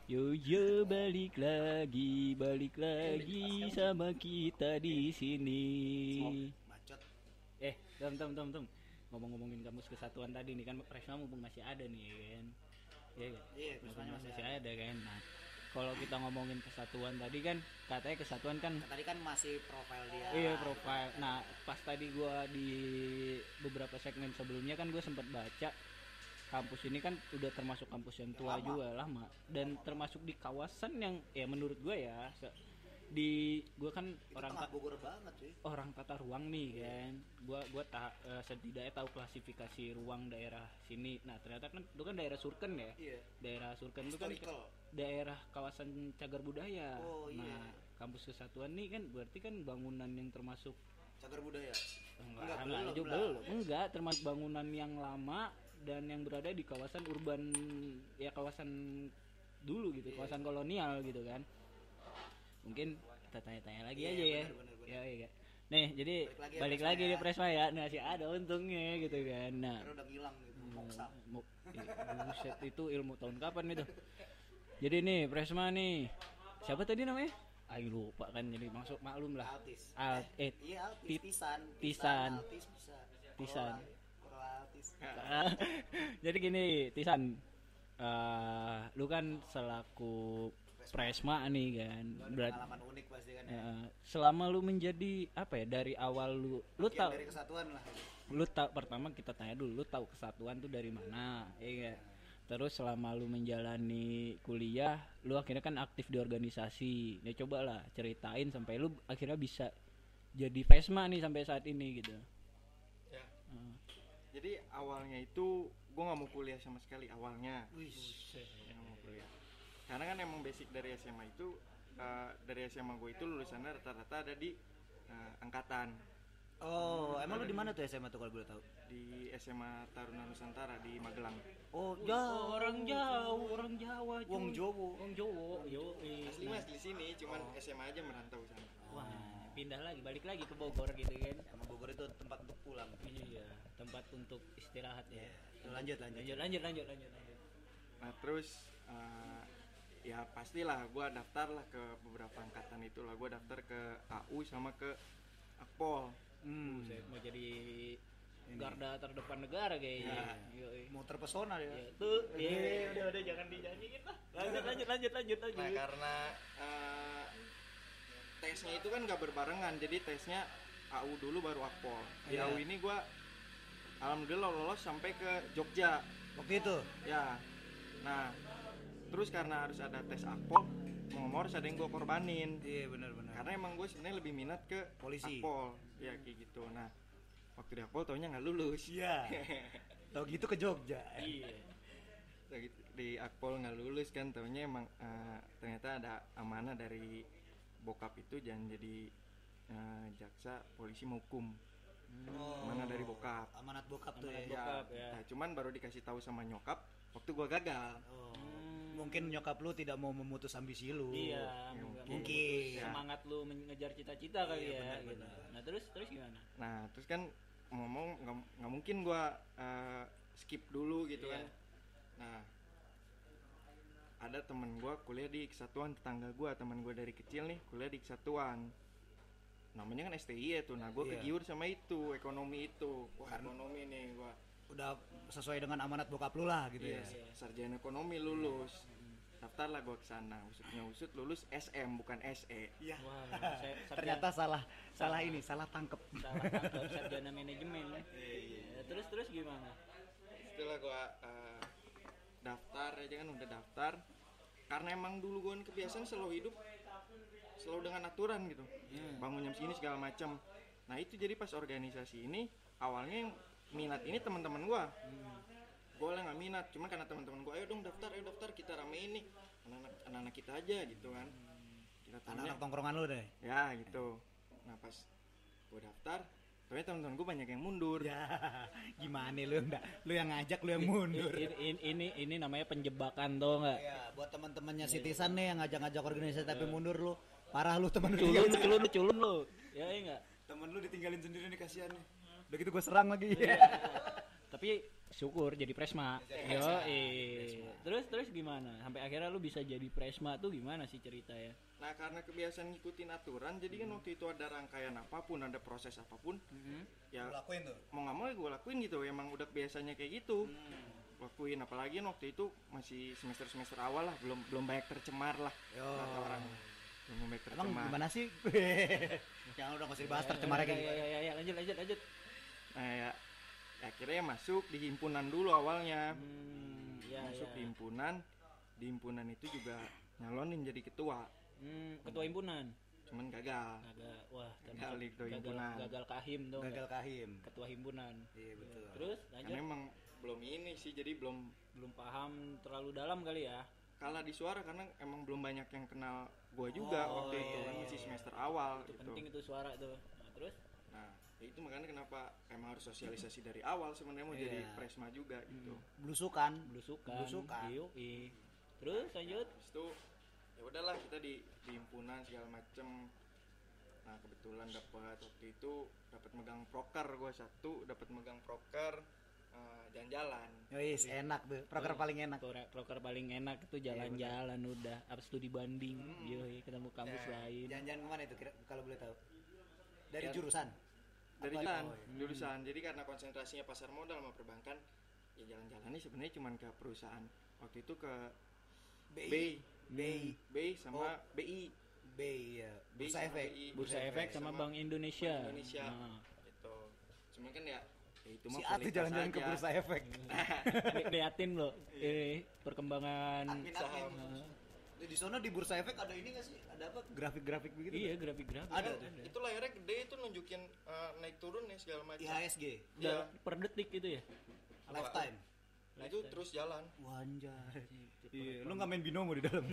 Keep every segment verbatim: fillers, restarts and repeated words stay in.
Yo yo balik lagi, balik lagi sama kita di sini. Bacot. Eh, tem tem tem tem. Ngomong-ngomongin kampus kesatuan tadi nih kan Presma mumpung masih ada nih kan. Iya kan? Iya, Mumpung Presmanya masih masih ada. ada kan. Nah, kalau kita ngomongin kesatuan tadi kan katanya kesatuan kan Nah, tadi kan masih profil dia. iya profile. Nah, pas tadi gua di beberapa segmen sebelumnya kan gue sempat baca kampus ini kan udah termasuk kampus yang tua Lama. juga lama dan termasuk di kawasan yang ya menurut gue ya se- di gue kan Itu orang tengah ta- Bogor banget cuy. orang tata ruang nih kan gue gue tak setidaknya tahu klasifikasi ruang daerah sini. Nah ternyata kan itu kan daerah Surken ya, Iya. daerah Surken itu kan Historical. daerah kawasan cagar budaya. Oh, iya. Nah kampus kesatuan nih kan berarti kan bangunan yang termasuk Cagar budaya. enggak, Enggak, enggak, belum juga lah. belum. Enggak, termasuk bangunan yang lama dan yang berada di kawasan urban ya kawasan dulu gitu, Iya. kawasan kolonial gitu kan. Mungkin kita tanya-tanya lagi Iya, aja ya. benar, benar, benar. Ya, iya. Nih, jadi Balik lagi ya, balik Presma lagi ya. di Presma ya. Nah, masih ada untungnya gitu kan. Nah, Karena udah ngilang gitu. Moksa. Mo- ih, buset itu ilmu tahun kapan itu? Jadi nih Presma nih. Siapa tadi namanya? Ayo lupa kan jadi maksud maklum lah. Altis. Alt eh Iya, altis. Tit- Tisan. Tisan. Altis bisa. Tisan. Corolla altis. Jadi gini, Tisan, eh, lu kan selaku Presma nih kan, Lu ada berat, pengalaman unik pasti kan ya. eh, selama lu menjadi apa ya dari awal lu, lu Bagian tahu, dari kesatuan lah. lu tahu pertama kita tanya dulu, lu tahu kesatuan tuh dari mana, iya nggak? Terus selama lu menjalani kuliah, lu akhirnya kan aktif di organisasi, ya coba lah ceritain sampai lu akhirnya bisa jadi Presma nih sampai saat ini gitu. Ya. Eh, Jadi awalnya itu gue nggak mau kuliah sama sekali awalnya. Wih. Nggak mau kuliah. Karena kan emang basic dari S M A itu eh, dari S M A gue itu lulusannya rata-rata ada di eh, angkatan Oh, emang lu di mana tuh S M A tuh kalau boleh tahu? di S M A Taruna Nusantara di Magelang. Oh, Oh, jauh. orang jauh, orang Jawa, cuy. Wong Jowo. Wong Jowo, yo. Asli mas di sini, cuman S M A aja merantau sana. Wah, pindah lagi, balik lagi ke Bogor gitu kan. Emang Bogor itu tempat untuk pulang. Iya, tempat untuk istirahat ya. Lanjut, lanjut. Lanjut, lanjut, lanjut, lanjut, lanjut. Nah terus eh, ya pastilah gue daftar lah ke beberapa angkatan itulah. Gue daftar ke A U sama ke Akpol. Hmm. Saya mau jadi garda terdepan negara kayaknya. Ya. Yoi. Mau terpesona dia. Ya, tuh, iya, udah, udah, jangan dinyanyiin lah. Lanjut, lanjut, lanjut, lanjut, lanjut. Nah karena eh, tesnya itu kan gak berbarengan, jadi tesnya A U dulu baru Akpol. Di Iya. A U ini gue alhamdulillah lolos sampai ke Jogja Waktu itu. ya. Nah terus karena harus ada tes Akpol, mau ngomong harus ada yang gue korbanin. Iya, benar-benar. Karena emang gue sebenarnya lebih minat ke Polisi. Akpol, ya kayak gitu. Nah waktu di Akpol taunya nggak lulus. Iya. Tahu gitu ke Jogja. Iya. Udah gitu, di Akpol nggak lulus kan, taunya emang eh, ternyata ada amanah dari bokap itu jangan jadi eh, jaksa polisi mau hukum. Oh. Amanah dari bokap. Amanat bokap tuh Amanat ya. bokap. Bokap, ya. Nah, cuman baru dikasih tahu sama nyokap waktu gua gagal. Oh. Hmm. Mungkin nyokap lu tidak mau memutus ambisi lu. Iya, Ya, nggak mungkin. memutus Ya. semangat lu mengejar cita-cita kali Iya, ya. benar, Gitu. benar. Nah terus terus gimana? Nah terus kan ngomong nggak nggak mungkin gua eh, skip dulu gitu Iya. kan. Nah ada temen gua kuliah di kesatuan, tetangga gua, teman gua dari kecil nih kuliah di kesatuan, namanya kan S T I ya tuh. Nah gua Iya. kegiur sama itu, ekonomi itu. Wah ekonomi nih gua. Udah sesuai dengan amanat bokap lu lah gitu Iya, ya. sarjana ekonomi lulus. Daftarlah gua ke sana, usutnya usut lulus S M bukan S E. Iya. Wah, saya, sarjana- Ternyata salah, salah ini, salah tangkep. salah tangkap sarjana manajemen ya. Ya, terus terus gimana? Setelah gua eh, daftar aja kan udah daftar, karena emang dulu gua kan kebiasaan selalu hidup selalu dengan aturan gitu, bangun jam segini segala macam. Nah itu jadi pas organisasi ini awalnya yang minat ini teman-teman gua, gua lah nggak minat, cuma karena teman-teman gua ayo dong daftar, ayo daftar kita ramein nih anak-anak anak-anak kita aja gitu kan, kita tanya Anak-anak tongkrongan lu deh. ya gitu. Nah pas gua daftar ternyata teman-teman gua banyak yang mundur. Ya, gimana lu enggak? Lu yang ngajak, lu yang mundur. Ini, ini, ini, ini namanya penjebakan tuh nggak? Ya, buat teman-temannya Citizen nih yang ngajak-ngajak organisasi tapi mundur lu. Parah lu temen lu. Culun, culun, culun lu. Ya enggak. Temen lu ditinggalin sendiri nih kasihan nih. Udah gitu gue serang lagi. Tapi syukur jadi Presma. Yo, terus terus terus gimana? Sampai akhirnya lu bisa jadi Presma tuh gimana sih ceritanya? Nah karena kebiasaan ngikutin aturan, jadi kan waktu itu ada rangkaian apapun, ada proses apapun, Hmm. ya Lu lakuin tuh. mau nggak mau ya gue lakuin gitu. Emang udah biasanya kayak gitu. Hmm. Lakuin, apalagi kan waktu itu masih semester semester awal lah, belum belum banyak tercemar lah Yo. kata orang, belum banyak Emang tercemar. gimana sih? Jangan udah nggak usah dibahas tercemarnya ya, kayak ya, ya, ya, ya, lanjut lanjut lanjut. Nah ya, ya akhirnya masuk di himpunan dulu awalnya. Hmm, ya, Masuk ya. di himpunan, di himpunan itu juga nyalonin jadi ketua, Hmm, ketua himpunan. cuman gagal. Gagal. Wah, termasuk Gagal di ketua gagal, himpunan. gagal kahim dong. gagal kahim. Ketua himpunan. Iya betul. Terus lanjut. Karena emang belum ini sih, jadi belum Belum paham terlalu dalam kali ya. kalah di suara karena emang belum banyak yang kenal gua juga Oh, waktu itu iya, kan iya, masih iya. semester awal Itu gitu. penting itu suara tuh. Nah, terus Nah, ya itu makanya kenapa emang harus sosialisasi dari awal sebenarnya mau jadi Iya. presma juga gitu. Belusukan. belusukan. Belusukan. Yoi. Terus lanjut. Habis itu ya udahlah kita di di himpunan segala macem. Nah kebetulan dapat waktu itu dapat megang proker gua satu, dapat megang proker eh, jalan-jalan. Yois, enak tuh. Proker paling enak. Proker, proker paling enak itu jalan-jalan udah. Abis studi banding. Yoi, ketemu kampus Ya, lain. Jangan-jangan kemana itu kira- kalau boleh tahu? Dari Ya. jurusan. Dari Apa- jalan, oh, iya. jurusan. Jadi karena konsentrasinya pasar modal sama perbankan, ya jalan-jalannya sebenarnya cuma ke perusahaan. Waktu itu ke B B, I. B I. B I sama Oh. B I, B I ya. B I Bursa sama Efek. B I. Bursa Efek sama Bank Indonesia. Bank Indonesia. Nah. Gitu. Cuman kan ya, ya itu Si mah Atu kualitas jalan-jalan ke aja. Bursa Efek. Li- liatin loh ini perkembangan Admin saham. admin. Di sana di Bursa Efek ada ini nggak sih? Ada apa? Grafik-grafik begitu? iya grafik-grafik Ada. Itu layarnya gede, itu nunjukin eh, naik turun ya segala macam. I H S G. Iya. per detik gitu ya. Lifetime. Itu terus jalan. Wanjay. Iya, lu nggak main binomo di dalam.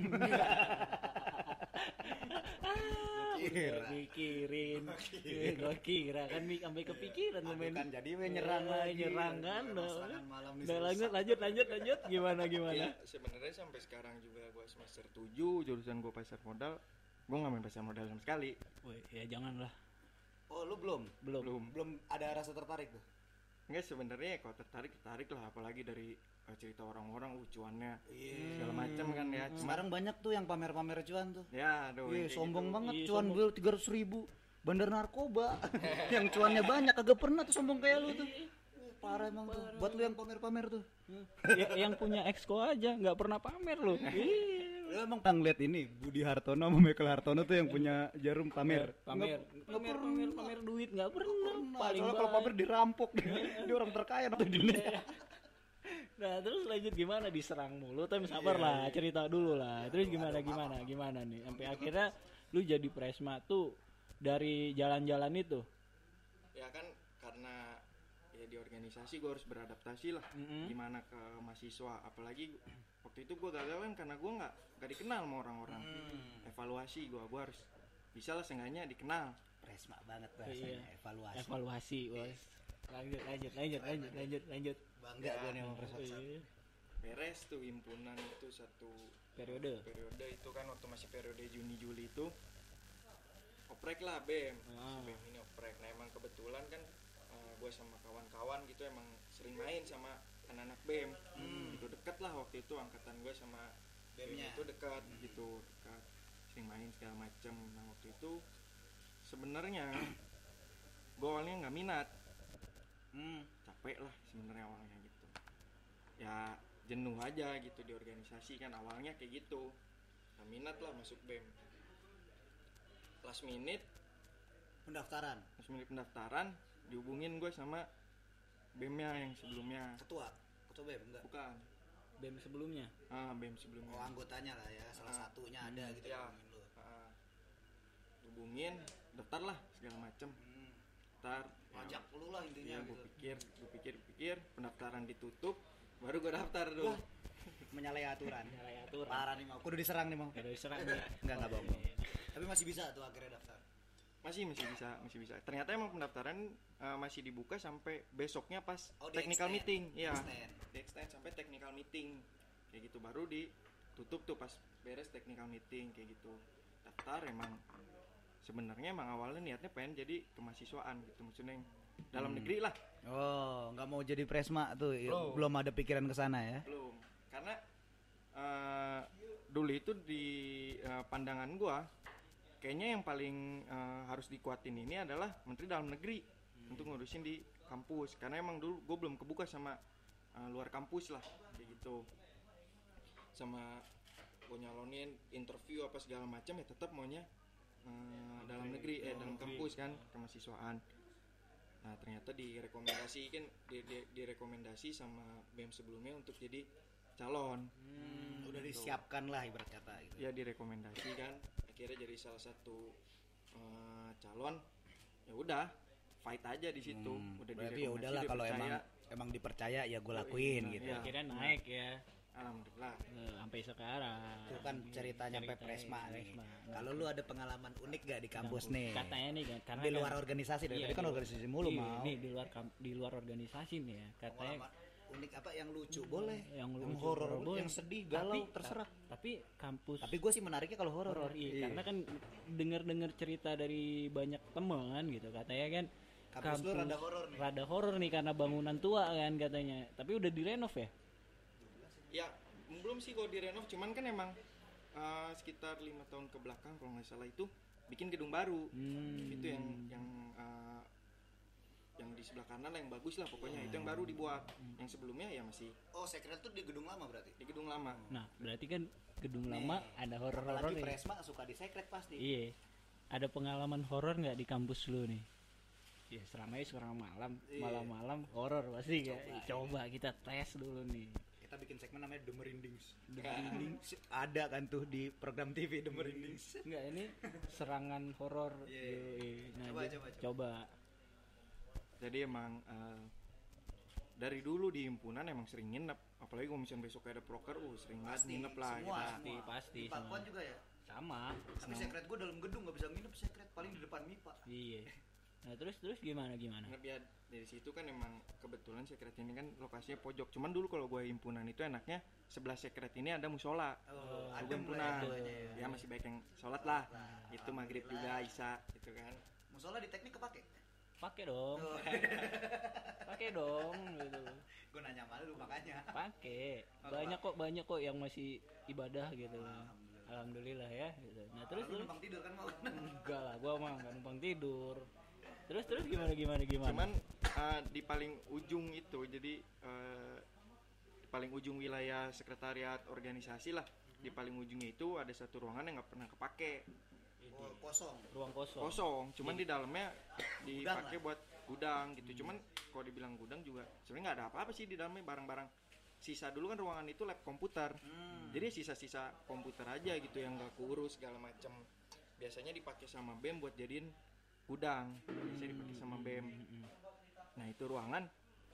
Kira. mikirin gue kira kan mi- sampai kepikiran lu Aduh, main kan jadi we nyerang Eh, lagi. nyerang kan Udah, loh. serangan malam nih Udah susah. lanjut lanjut lanjut lanjut gimana gimana Ya sebenarnya sampai sekarang juga gua semester tujuh, jurusan gua pasar modal, gua nggak main pasar modal sama sekali. Woi, ya janganlah Oh, lu belum? belum Belum. Belum ada rasa tertarik tuh? Enggak sebenarnya kalau tertarik tertarik lah, apalagi dari eh, cerita orang-orang uh, cuannya Iya. segala macam kan ya. Cuma Sekarang banyak tuh yang pamer-pamer cuan tuh. ya aduh Iya, kayak sombong gitu. banget Iya, cuan sombong. gue tiga ratus ribu. Bandar narkoba. Yang cuannya banyak kagak pernah tuh sombong kayak lu tuh. Parah emang tuh. Buat lu yang pamer-pamer tuh. ya, yang punya exco aja nggak pernah pamer loh. Iya. Lu emang pernah ngeliat ini Budi Hartono sama Michael Hartono tuh yang punya jarum pamer. pamer pamer pamer pamer duit nggak pernah paling Soalnya kalau baik. pamer dirampok. Dia orang terkaya waktu di Indonesia. Nah terus lanjut gimana, diserang mulu tapi sabar lah, cerita dulu lah. Terus gimana gimana gimana nih sampai akhirnya lu jadi Presma tuh dari jalan-jalan itu. Ya kan karena ya di organisasi gue harus beradaptasi lah Mm-mm. gimana ke mahasiswa, apalagi waktu itu gue gagal kan karena gue nggak nggak dikenal sama orang-orang. Evaluasi gue gue harus bisa lah seenggaknya dikenal. Presma banget bahasanya, Iya. evaluasi. Evaluasi bos. Lanjut lanjut lanjut lanjut lanjut lanjut. Bangga gue nih sama Presma. Iya. Beres tuh himpunan itu satu Periode. periode itu kan waktu masih periode Juni Juli itu oprek lah B E M. Ah. Si B E M ini oprek. Nah emang kebetulan kan gue sama kawan-kawan gitu emang sering main sama anak-anak B E M. Gitu deket lah waktu itu angkatan gue sama B E M B E M-nya. itu dekat gitu, dekat, sering main segala macem. Nah waktu itu sebenarnya gue awalnya nggak minat, Hmm. capek lah sebenarnya awalnya gitu, ya jenuh aja gitu di organisasi kan awalnya kayak gitu, nggak minat lah masuk B E M. Last minute Pendaftaran. last minute pendaftaran dihubungin gue sama B E M-nya yang sebelumnya. Ketua. Ketua B E M enggak? Bukan, B E M sebelumnya. ah B E M sebelumnya. Oh, anggotanya lah ya, salah Ah. satunya ada gitu Ya. yang ngomongin lu. Ah, hubungin, daftar lah segala macem. Hmm. Daftar, Ngajak lu lah intinya ya gue gitu. pikir, gue pikir, pikir, pendaftaran ditutup, baru gue daftar tuh. Wah. Menyalahi aturan. Menyalahi aturan. Parah nih mau. Kudu diserang nih mau. Udah diserang nih. Enggak enggak bohong. Tapi masih bisa tuh akhirnya daftar. Masih masih bisa, masih bisa. Ternyata emang pendaftaran uh, masih dibuka sampai besoknya pas Oh, di technical extend. meeting, ya. Extend. Di extend sampai technical meeting, kayak gitu baru ditutup tuh pas beres technical meeting kayak gitu. Daftar emang sebenarnya emang awalnya niatnya pengen jadi kemahasiswaan gitu, maksudnya yang dalam Hmm. negeri lah. Oh, nggak mau jadi Presma tuh. Belum. Belum ada pikiran ke sana ya. Belum, karena waktu itu di uh, pandangan gua kayaknya yang paling uh, harus dikuatin ini adalah Menteri Dalam Negeri hmm. untuk ngurusin di kampus, karena emang dulu gua belum kebuka sama uh, luar kampus lah kayak gitu, sama gua nyalonin interview apa segala macam ya tetap maunya uh, dalam negeri eh dalam kampus kan kemahasiswaan. Nah ternyata direkomendasi kan di, di, direkomendasi sama B E M sebelumnya untuk jadi calon. Hmm, udah disiapkan lah ibarat kata gitu. Ya direkomendasi kan, akhirnya jadi salah satu uh, calon. Ya udah, fight aja di situ. Hmm, udah berarti ya udahlah kalau emang emang dipercaya ya gue lakuin nah, gitu. Ya. Akhirnya naik ya. Alhamdulillah. Nah, sampai sekarang. Itu kan ceritanya sampai Presma nih. Kalau lu ada pengalaman unik gak di kampus, kampus nih? Katanya nih kan, karena di luar kan, organisasi dari iya, tadi kan organisasi mulu iya, mau. Nih di luar di luar organisasi nih ya. Katanya pengalaman unik apa yang lucu boleh, yang, yang lucu, horor boleh, yang sedih, galau tapi, terserah. Tapi kampus. Tapi gue sih menariknya kalau horor. Horor iya, iya. Karena kan dengar-dengar cerita dari banyak teman gitu, katanya kan kampus, kampus lu rada horor nih. Rada horor nih karena bangunan tua kan katanya. Tapi udah direnov ya? Ya belum sih kalau direnov, cuman kan emang uh, sekitar lima tahun ke belakang kalau nggak salah itu bikin gedung baru. Hmm. Itu yang yang uh, yang di sebelah kanan lah yang bagus lah pokoknya. Hmm. Itu yang baru dibuat. Hmm. Yang sebelumnya ya masih. Oh, Secret tuh di gedung lama berarti? Di gedung lama. Nah berarti kan gedung nih, lama ada horor-horor. Apalagi Presma suka di Secret pasti. Iya. Ada pengalaman horor nggak di kampus lu nih? Ya seramai sekarang malam, iya. Malam-malam horor pasti kan. Coba, Coba kita tes dulu nih. Kita bikin segmen namanya The Merindings. The Merindings ada kan tuh di program T V The Merindings. Enggak, ini serangan horor. Yeah. Nah, coba, coba, coba. Coba. Jadi emang uh, dari dulu di himpunan emang sering nginep. Apalagi kalau misalnya besok ada proker, uh sering banget nginep lah. Semua, kita. Pasti, pasti. Di Pakuan juga ya? Sama. Tapi sama. Secret gue dalam gedung gak bisa nginep Secret, paling di depan M I P A. Iya. Nah terus terus gimana gimana? Nggak biar dari situ kan emang kebetulan Secret ini kan lokasinya pojok. Cuman dulu kalau gue himpunan itu enaknya sebelah Secret ini ada musola. Oh, ada himpunan. Ya. ya masih baik yang sholat lah. Nah, itu maghrib juga Isya gitu kan. Musola di teknik kepake? Pakai dong. Oh. Pakai dong gitu. Gue nanya malu makanya. Pakai. Banyak kok banyak kok yang masih ibadah gitu. Alhamdulillah, Alhamdulillah ya gitu. Nah terus lu numpang tidur kan mau? Enggak lah, gua mah enggak numpang tidur. Terus terus gimana gimana gimana? Cuman uh, di paling ujung itu jadi uh, di paling ujung wilayah sekretariat organisasi lah. Hmm. Di paling ujungnya itu ada satu ruangan yang nggak pernah kepake. Oh, kosong. Ruang kosong. Kosong. Cuman di dalamnya dipakai buat gudang gitu. Hmm. Cuman kalau dibilang gudang juga sebenarnya nggak ada apa-apa sih di dalamnya, barang-barang sisa dulu kan ruangan itu lab komputer. Hmm. Jadi sisa-sisa komputer aja gitu yang nggak keurus segala macam. Biasanya dipakai sama B E M buat jadiin gudang, biasanya dipakai sama B E M. Nah itu ruangan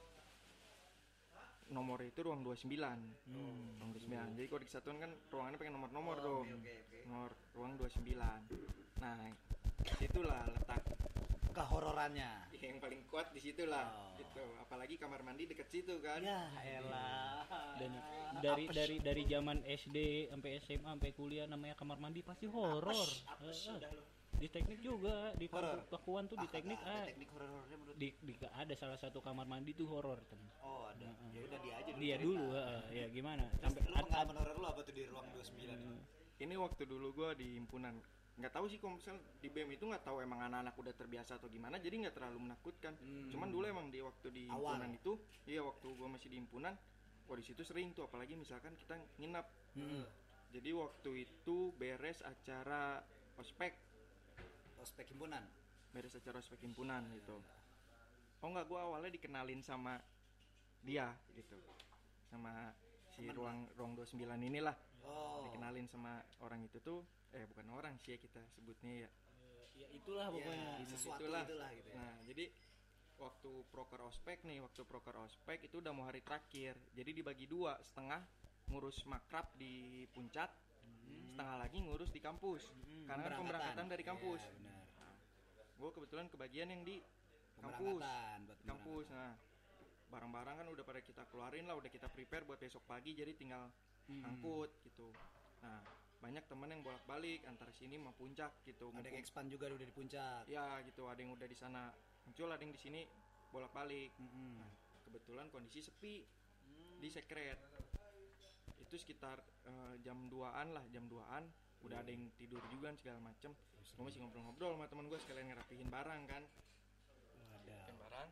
nomor itu ruang dua puluh sembilan. Hmm. Ruang dua puluh sembilan. Jadi kalau di kesatuan kan ruangannya pakai nomor-nomor oh, tuh. Okay, okay, okay. Nomor ruang dua puluh sembilan. Nah, itulah letak kehororannya. Yang paling kuat di situlah. Oh. Gitu. Apalagi kamar mandi deket situ kan. Ya elah. Dan dari Apes. dari dari zaman S D sampai S M A sampai kuliah namanya kamar mandi pasti horor. Di teknik juga di Pakuan tuh di ah, teknik ah, teknik horor-horornya menurut di, di ada salah satu kamar mandi tuh horor tuh. Oh ada. Uh, ya udah dia aja dulu. Dia dulu uh, ya gimana? Sampai lu pengalaman horor lu apa tuh di ruang dua puluh sembilan? Uh, ini waktu dulu gua di himpunan. Nggak tahu sih kalau misal di B E M itu nggak tahu emang anak-anak udah terbiasa atau gimana, jadi nggak terlalu menakutkan. Hmm. Cuman dulu emang di waktu di himpunan awal itu, iya waktu gua masih di himpunan, wah di situ sering tuh apalagi misalkan kita nginap. Hmm. Jadi waktu itu beres acara ospek. Ospek himpunan, beres acara ospek himpunan gitu. Oh enggak, gue awalnya dikenalin sama dia gitu, sama si Temen ruang lah. ruang dua puluh sembilan inilah. Oh. Dikenalin sama orang itu tuh, eh bukan orang sih ya kita sebutnya ya. Ya itulah pokoknya. Ya, sesuatu itulah. itulah gitu ya. Nah jadi waktu proker ospek nih, waktu proker ospek itu udah mau hari terakhir, jadi dibagi dua, setengah ngurus makrab di puncak. Hmm. Setengah lagi ngurus di kampus hmm. karena kan pemberangkatan dari kampus. Ya, nah, gue kebetulan kebagian yang di kampus. Kampus. Nah, barang-barang kan udah pada kita keluarin lah, udah kita prepare buat besok pagi, jadi tinggal hmm. angkut gitu. Nah, banyak temen yang bolak-balik antara sini sama puncak gitu. Ada yang expand juga udah di puncak. Ya gitu, ada yang udah di sana muncul, ada yang di sini bolak-balik. Hmm. Nah, kebetulan kondisi sepi hmm. di Secret. itu sekitar uh, jam duaan lah, jam duaan udah ada yang tidur juga segala macem. Gue masih ngobrol-ngobrol sama teman gue sekalian ngerapihin barang kan. Ngerapihin barang.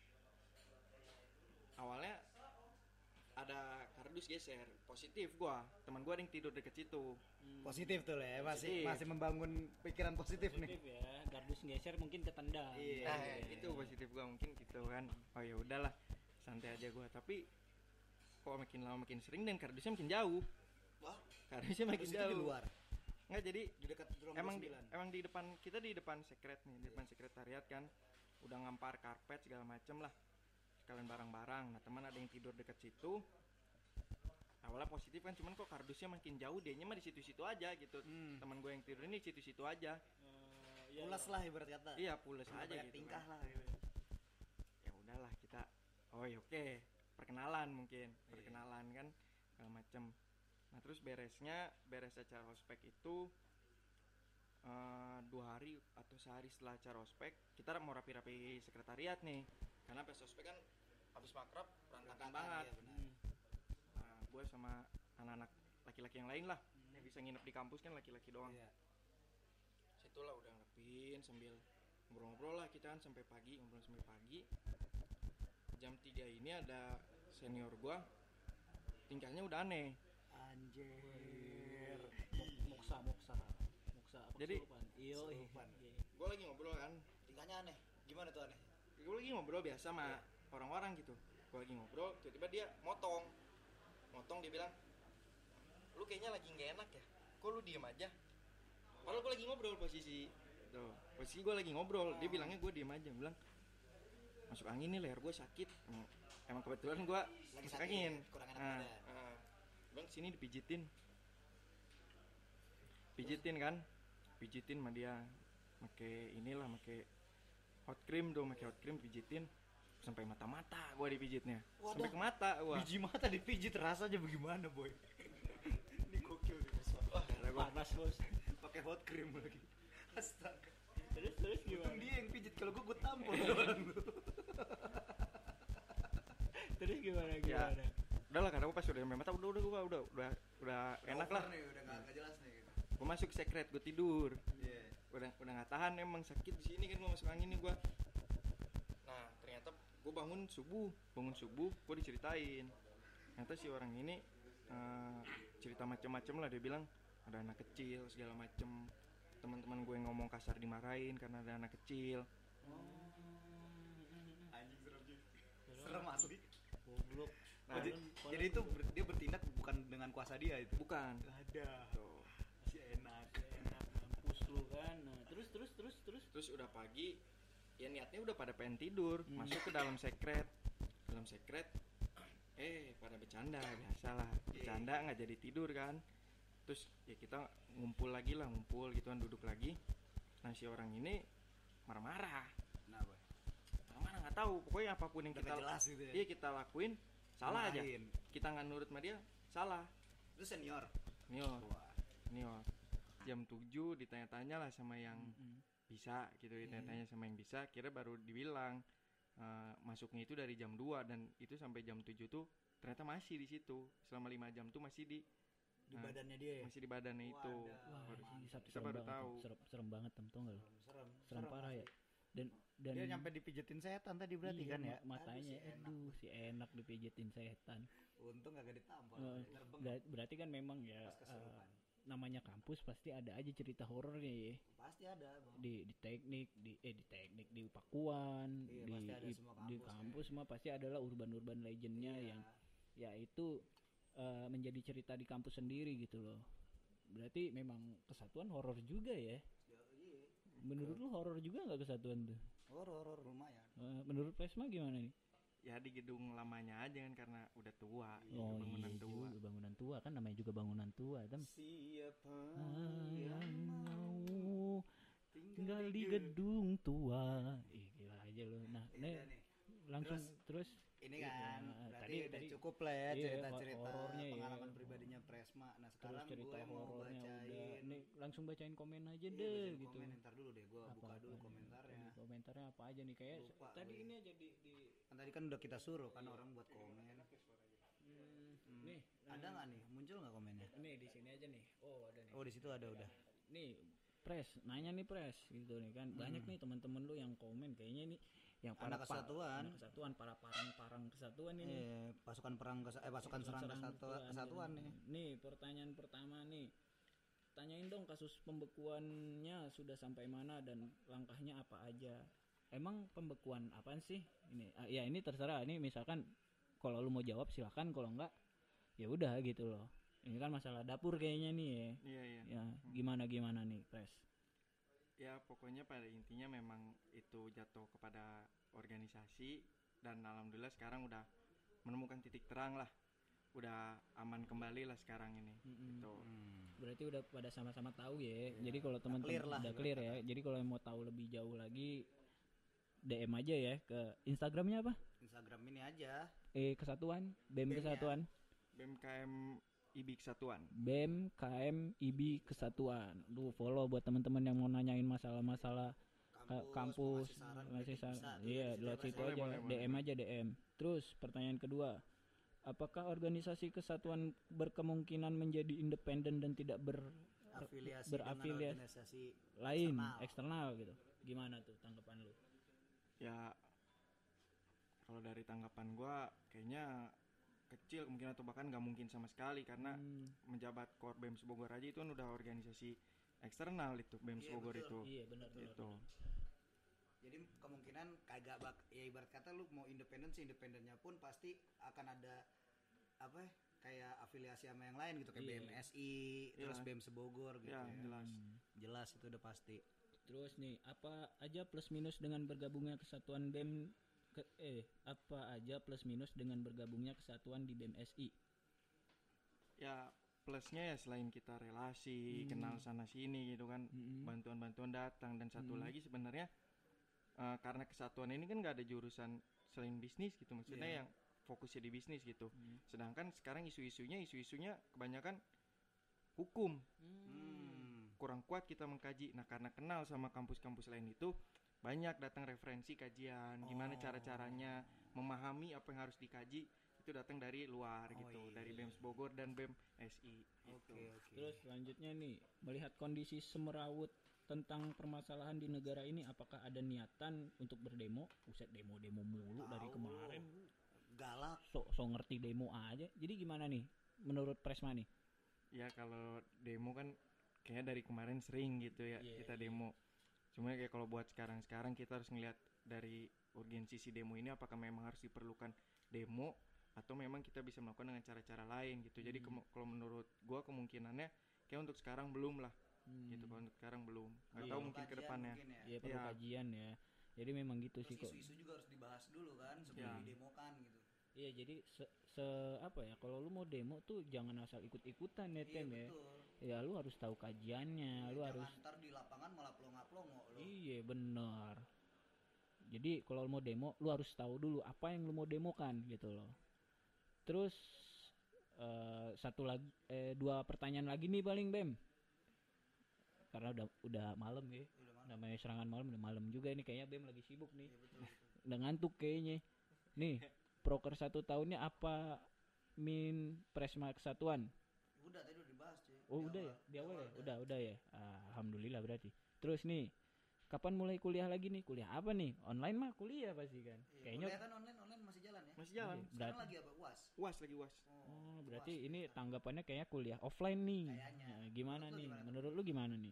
Awalnya ada kardus geser, positif gua. Teman gua ada yang tidur deket situ. Hmm. Positif tuh lah ya, masih positif. masih membangun pikiran positif, positif nih. Ya, kardus geser mungkin ketendang. Iya, nah, iya. Itu positif gua mungkin gitu kan. Oh ya udahlah, santai aja gua. Tapi kok makin lama makin sering dan kardusnya makin jauh. Wah, kardusnya makin kardus jauh. Di luar. Nggak, jadi di dekat emang di, emang di depan kita di depan sekret nih, di depan sekretariat kan. Udah ngampar karpet segala macem lah. Sekalian barang-barang. Nah, teman ada yang tidur dekat situ. Awalnya positif kan, cuman kok kardusnya makin jauh, dianya mah di situ-situ aja gitu. Hmm. Teman gue yang tidur ini di situ-situ aja. Uh, ya, pules ya. Lah ibarat kata. Iya, pules aja gitu. Tingkah kan. Lah gitu. Ya udahlah kita. Oh ya oke, okay. Perkenalan mungkin, yeah. Perkenalan kan segala macem. Nah, terus beresnya, beres acara ospek itu uh, dua hari atau sehari setelah acara ospek, kita mau rapi-rapi sekretariat nih. Karena pas ospek kan habis makrab berantakan banget. Ya, nah, gue sama anak-anak laki-laki yang lain lah hmm. yang bisa nginep di kampus kan laki-laki doang. Iya. Situlah udah ngelepin sambil ngobrol-ngobrol lah kita kan sampai pagi, ngobrol sampai pagi. Jam tiga ini ada senior gue, tingkahnya udah aneh. Anjir. Moksa, moksa, moksa. Jadi, iyo, gue lagi ngobrol kan, tingkahnya aneh. Gimana tuh aneh? Gue lagi ngobrol biasa sama yeah. orang-orang gitu. Gue lagi ngobrol, tiba-tiba dia motong. Motong dia bilang, lu kayaknya lagi nggak enak ya? Kok lu diem aja? Padahal gue lagi ngobrol posisi. Tuh, posisi gue lagi ngobrol. Dia bilangnya gue diem aja. Gue bilang, masuk angin nih, leher gue sakit. Emang kebetulan gue masuk angin. Kurang enak badan. Nah, bang sini dipijitin. Pijitin kan? Pijitin sama dia. Make inilah, make hot cream dong, pakai hot cream pijitin sampai mata-mata gua dipijitnya. Wadah. Sampai ke mata gua. Biji mata dipijit rasanya bagaimana, boy? Ini gokil nih, Bos. Wah, panas, Bos. Pakai hot cream lagi. Astaga. Terus terus gimana? Untung dia yang pijit, kalau gua gua tampol orang lu. Terus gimana gimana? Ya, udahlah karena gua pas udah sampai mata udah udah gua udah udah udah enak lah. Nih, udah enggak jelas nih. Gua masuk sekret, gua tidur. Iya. Yeah. Udah udah enggak tahan emang sakit di sini kan gua masuk angin nih gua. Nah, ternyata gue bangun subuh, bangun subuh, gue diceritain. Ternyata si orang ini uh, cerita macem-macem lah, dia bilang ada anak kecil segala macem. Teman-teman gue yang ngomong kasar dimarahin karena ada anak kecil. Oh. Anjing serem juga. Serem asli. Goblok. Nah, oh, jadi, jadi itu ber, dia bertindak bukan dengan kuasa dia itu. Bukan. Ada. Tuh. Si enak. Si enak mampus lu kan. Nah, terus terus terus terus. Terus udah pagi. Ya niatnya udah pada pengen tidur, hmm. masuk ke dalam sekret, dalam sekret, eh pada bercanda biasalah, bercanda nggak jadi tidur kan, terus ya kita ngumpul lagi lah, ngumpul gitu kan, duduk lagi, nah si orang ini marah-marah, nah boy, marah-marah nggak tahu, pokoknya apapun yang udah kita, jelas gitu ya. Iya kita lakuin salah Main. Aja, kita nggak nurut sama dia, salah. Itu senior, senior, senior, jam tujuh ditanya-tanya lah sama yang mm-hmm. bisa gitu, ditanya-tanya sama yang bisa, kira baru dibilang uh, masuknya itu dari jam dua dan itu sampai jam tujuh tuh ternyata masih di situ selama lima jam tuh masih di di uh, badannya dia ya? Masih di badannya itu. Wah, baru, kita serem baru banget, tahu serem, serem banget tem tau nggak lo? Serem, serem, serem parah ya. Dan dan dia nyampe dipijetin setan tadi berarti iya, kan ya? Matanya aduh si enak dipijetin setan. Untung gak ditampol. Uh, ber- berarti kan memang ya uh, namanya kampus pasti ada aja cerita horornya ya. Pasti ada, Bang. Di di teknik, di eh di teknik di Pakuan, iya, di pasti ada di, semua di kampus, kampus ya. Semua pasti adalah urban-urban legendnya iya. yang ya itu uh, menjadi cerita di kampus sendiri gitu loh. Berarti memang Kesatuan horor juga ya. Ya iya. Menurut lu horor juga enggak Kesatuan tuh? Horor lumayan. Uh, menurut Presma gimana nih? Ya di gedung lamanya aja kan karena udah tua, oh, bangunan iya tua. Juga, bangunan tua kan namanya juga bangunan tua, Tem. Siapa ah, yang mau tinggal di gedung tua. Ih, gila aja lu. Nah, nih, nih langsung terus, terus ini kan ya, berarti tadi, udah tadi, cukup lah ya iya, cerita-cerita ya. pengalaman pribadinya Presma. Nah sekarang gue mau bacain, nih langsung bacain komen aja iya, deh gitu. Komen ntar dulu deh, gue buka dulu apa, komentarnya. Komentarnya apa aja nih kayak tadi gue. Ini aja di, di kan tadi kan udah kita suruh kan iya, orang buat komen. Hmm. Hmm. Nih, Ada nggak nih? Muncul nggak komennya? nih di sini aja nih. Oh, ada nih. Oh di situ ada udah. Nih, Pres, nanya nih Pres gitu nih kan. Banyak nih teman-teman lu yang komen kayaknya nih yang para Anak kesatuan. anak kesatuan, para parang-parang kesatuan ini. Eh, pasukan perang kes- eh pasukan serang kesatuan, kesatuan nih. Nih, pertanyaan pertama nih. Tanyain dong kasus pembekuannya sudah sampai mana dan langkahnya apa aja. Emang pembekuan apaan sih? Ini ah, ya ini terserah. Ini misalkan kalau lu mau jawab silakan, kalau enggak ya udah gitu loh. Ini kan masalah dapur kayaknya nih ya. Iya iya. Ya, gimana gimana nih, Pres? Ya pokoknya pada intinya memang itu jatuh kepada organisasi dan alhamdulillah sekarang udah menemukan titik terang lah. Udah aman kembali lah sekarang ini. Gitu. Berarti udah pada sama-sama tahu ya. Jadi kalau teman-teman clear lah. udah clear ya. Jadi kalau yang mau tahu lebih jauh lagi D M aja ya ke Instagramnya apa? Instagram ini aja. Eh Kesatuan, B E M B E M-nya. Kesatuan. B M K M I B I Kesatuan. B E M K M I B I Kesatuan. Lu follow buat teman-teman yang mau nanyain masalah-masalah ka- kampus, mau ngasih saran, ngasih kritik saran. bisa, Iya, di lewat situ situ boleh, aja, boleh, D M boleh. aja D M. Terus pertanyaan kedua, apakah organisasi kesatuan berkemungkinan menjadi independen dan tidak ber Afiliasi berafiliasi dengan organisasi lain eksternal. eksternal gitu? Gimana tuh tanggapan lu? Ya kalau dari tanggapan gua kayaknya kecil mungkin atau bahkan nggak mungkin sama sekali karena menjabat Kor B E M S Bogor aja itu kan udah organisasi eksternal itu B E M S Iya, Bogor betul. itu. Iya benar benar. Itu. Jadi kemungkinan kagak bak ya ibarat kata lu mau independen sih independennya pun pasti akan ada apa ya, kayak afiliasi sama yang lain gitu kayak Iya. B M S I terus Iya. B E M S Bogor gitu Ya, ya. jelas. Jelas itu udah pasti. Terus nih, apa aja plus minus dengan bergabungnya kesatuan B E M ke, eh apa aja plus minus dengan bergabungnya kesatuan di B E M S I? Ya plusnya ya selain kita relasi, kenal sana sini gitu kan, bantuan-bantuan datang dan satu lagi sebenarnya eh, karena kesatuan ini kan nggak ada jurusan selain bisnis gitu maksudnya yang fokusnya di bisnis gitu. Sedangkan sekarang isu-isunya isu-isunya kebanyakan hukum. Hmm. Kurang kuat kita mengkaji. Nah, karena kenal sama kampus-kampus lain itu banyak datang referensi kajian, gimana cara-caranya memahami apa yang harus dikaji itu datang dari luar Oh, gitu, iya. dari B E M S Bogor dan B E M S I. Oke oke. Terus selanjutnya nih, melihat kondisi semerawut tentang permasalahan di negara ini, apakah ada niatan untuk berdemo? Buset, demo-demo mulu dari Tahu. kemarin. Galak. So, so ngerti demo aja. Jadi gimana nih menurut Presma nih? Ya kalau demo kan kayaknya dari kemarin sering gitu ya Iya, kita demo. Cuma kayak kalau buat sekarang-sekarang kita harus ngelihat dari urgensi si demo ini apakah memang harus diperlukan demo atau memang kita bisa melakukan dengan cara-cara lain gitu. Jadi kemu- kalau menurut gua kemungkinannya kayak untuk sekarang belum lah. Gitu kalau untuk sekarang belum. Nggak Iya. tahu mungkin ke Kajian depannya. mungkin ya. Ya perlu Iya. kajian ya. Jadi memang gitu sih Terus kok. isu-isu juga harus dibahas dulu kan sebelum Ya. didemokan gitu. Iya, jadi se, se- apa ya, kalau lu mau demo tuh jangan asal ikut-ikutan ya, Iya Tem ya. betul. Ya lu harus tahu kajiannya, lu Jangan harus ntar di lapangan malah plonga-plongo lo. iya benar. Jadi kalau lu mau demo, lu harus tahu dulu apa yang lu mau demokan gitu loh. Terus eh, satu lagi, eh, dua pertanyaan lagi nih paling Bem. Karena udah udah malam ya. Udah malam. Namanya serangan malam, udah malam juga ini kayaknya Bem lagi sibuk nih. Iya betul. betul. Udah ngantuk kayaknya. Nih, proker satu tahunnya apa min Presma Kesatuan? Udah tadi udah dibahas cuy. Oh Di udah awal. ya, di awal ya, udah. udah udah ya. Ah, alhamdulillah berarti. Terus nih, kapan mulai kuliah lagi nih? Kuliah apa nih? Online mah kuliah pasti kan? Iya, Kayaknya. kuliah kan online online masih jalan ya. Masih jalan. Sekarang Berarti- lagi apa? U A S. Uas lagi uas. Oh berarti ini tanggapannya kayaknya kuliah offline nih. Kayaknya. Nah, gimana Menurut lu nih? gimana? Menurut lu gimana nih?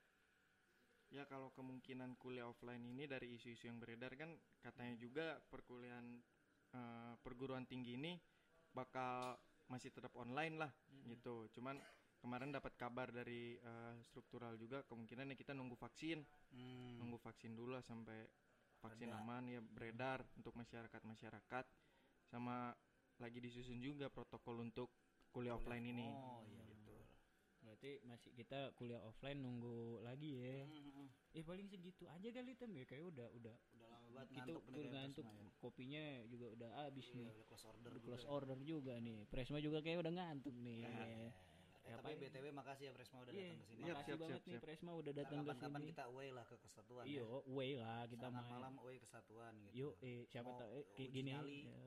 Ya kalau kemungkinan kuliah offline ini dari isu-isu yang beredar kan katanya juga perkuliahan eh, perguruan tinggi ini bakal masih tetap online lah gitu. Cuman kemarin dapat kabar dari eh, struktural juga kemungkinan ya kita nunggu vaksin, Hmm. nunggu vaksin dulu lah sampai vaksin Ada. aman ya beredar untuk masyarakat-masyarakat. Sama lagi disusun juga protokol untuk kuliah offline ini. Oh iya betul. Berarti masih kita kuliah offline nunggu lagi ya. Hmm. Eh paling segitu aja kali Tem ya, kayak udah udah Udah lama banget kita ngantuk nih udah kayak ngantuk, Presma ya. kopinya juga udah habis Iya, nih. udah close order. Udah juga close ya. order juga nih. Presma juga kayak udah ngantuk nih. Eh, Ya, tapi Pak. B T W makasih ya Presma udah Iya, datang ke sini. Siap, makasih siap, banget siap, nih siap. Presma udah datang ke Kapan-kapan sini. kita away lah ke kesatuan Iyo, ya. way lah kita Serangan main. malam away kesatuan gitu. Yuk, eh siapa Mau tahu eh, kayak uji gini. nyali. Ya,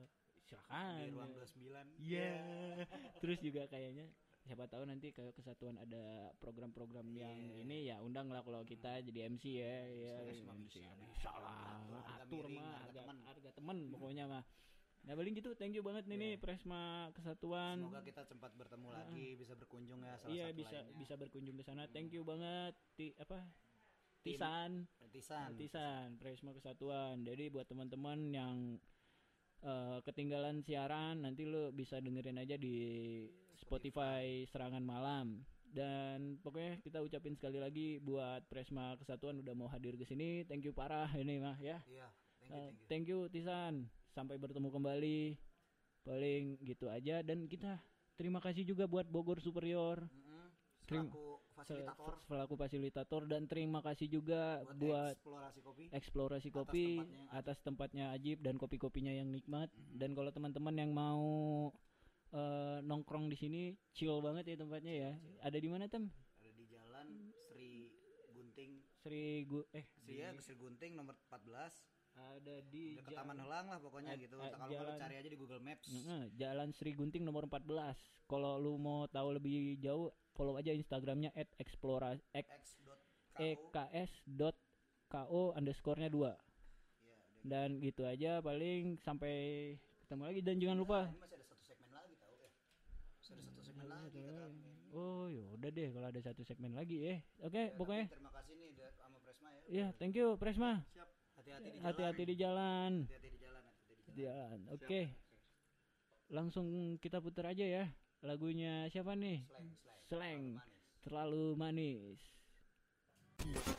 silakan. di ruang dua puluh sembilan. Iya. Terus juga kayaknya siapa tahu nanti ke kesatuan ada program-program yang Yeah. ini ya undang lah kalau kita jadi M C ya. Ya Bisa, M C bisa. ya bisa lah. Harga Atur miring, mah harga harga teman. harga teman pokoknya mah. Nah paling gitu, thank you banget nih nih Presma Kesatuan. Semoga kita cepat bertemu lagi, bisa berkunjung ya salah Iya satu bisa lainnya. bisa berkunjung ke sana. Thank you banget. Ti, apa? Tisan. Tisan. Tisan, Presma Kesatuan. Jadi buat teman-teman yang eh, ketinggalan siaran, nanti lo bisa dengerin aja di Spotify Serangan Malam. Dan pokoknya kita ucapin sekali lagi buat Presma Kesatuan udah mau hadir ke sini. Thank you parah ini mah ya. Iya, thank you, Eh, thank you. thank you Tisan. Sampai bertemu kembali. Paling gitu aja dan kita terima kasih juga buat Bogor Superior Mm-mm. Terima- Selaku se- fasilitator selaku fasilitator dan terima kasih juga buat, buat eksplorasi kopi. eksplorasi Atas kopi tempatnya. atas tempatnya Ajib dan kopi-kopinya yang nikmat. Dan kalau teman-teman yang mau eh, nongkrong di sini chill banget ya tempatnya ya. Ada di mana Tem? Ada di Jalan Sri Gunting. Sri Gu eh Sri ya, Sri Gunting nomor empat belas. ada di Dekat Ja- Taman Helang lah pokoknya Ad- gitu. ad- Kalau kalau jalan- cari aja di Google Maps. Heeh, Jalan Sri Gunting nomor empat belas. Kalau lu mau tahu lebih jauh, follow aja Instagramnya at explora x e k s dot ko underscore-nya dua. Iya, udah. Dan gitu aja paling sampai ketemu lagi dan jangan lupa. Ini masih ada satu segmen lagi tahu ya. Masih ada satu segmen lagi kata admin. Oh, ya udah deh kalau ada satu segmen lagi ya. Oke, Ya, pokoknya tapi terima kasih nih da- sama Presma ya. ya thank you Presma. Siap. Hati-hati di jalan. Hati-hati di jalan. Hati-hati di jalan, hati-hati di jalan. Jalan. Oke. Langsung kita putar aja ya. Lagunya siapa nih? Slang, slang. Slang. Manis. Terlalu manis.